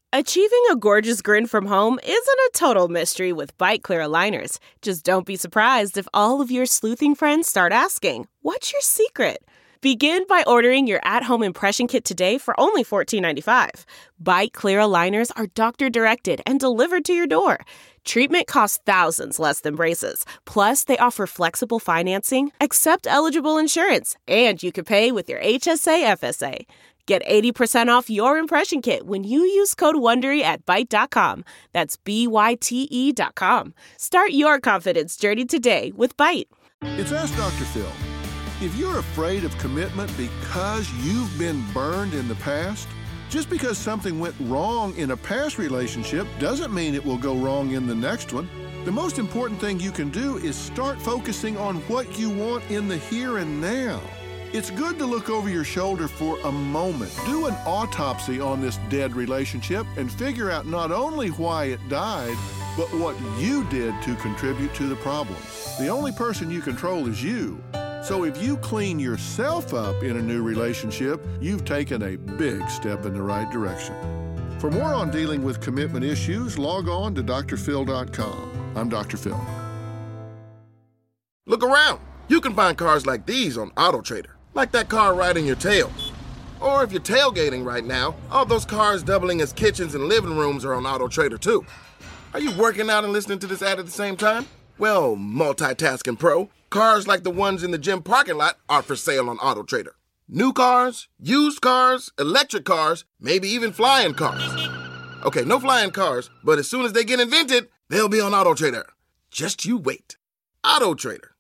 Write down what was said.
Achieving a gorgeous grin from home isn't a total mystery with Byte Clear aligners. Just don't be surprised if all of your sleuthing friends start asking, "What's your secret?" Begin by ordering your at-home impression kit today for only $14.95. Byte Clear aligners are doctor-directed and delivered to your door. Treatment costs thousands less than braces. Plus, they offer flexible financing, accept eligible insurance, and you can pay with your HSA FSA. Get 80% off your impression kit when you use code WONDERY at Byte.com. That's BYTE.com. Start your confidence journey today with Byte. It's Ask Dr. Phil. If you're afraid of commitment because you've been burned in the past, just because something went wrong in a past relationship doesn't mean it will go wrong in the next one. The most important thing you can do is start focusing on what you want in the here and now. It's good to look over your shoulder for a moment. Do an autopsy on this dead relationship and figure out not only why it died, but what you did to contribute to the problems. The only person you control is you. So if you clean yourself up in a new relationship, you've taken a big step in the right direction. For more on dealing with commitment issues, log on to drphil.com. I'm Dr. Phil. Look around. You can find cars like these on AutoTrader, like that car right in your tail. Or if you're tailgating right now, all those cars doubling as kitchens and living rooms are on AutoTrader too. Are you working out and listening to this ad at the same time? Well, multitasking pro, cars like the ones in the gym parking lot are for sale on AutoTrader. New cars, used cars, electric cars, maybe even flying cars. Okay, no flying cars, but as soon as they get invented, they'll be on AutoTrader. Just you wait. AutoTrader.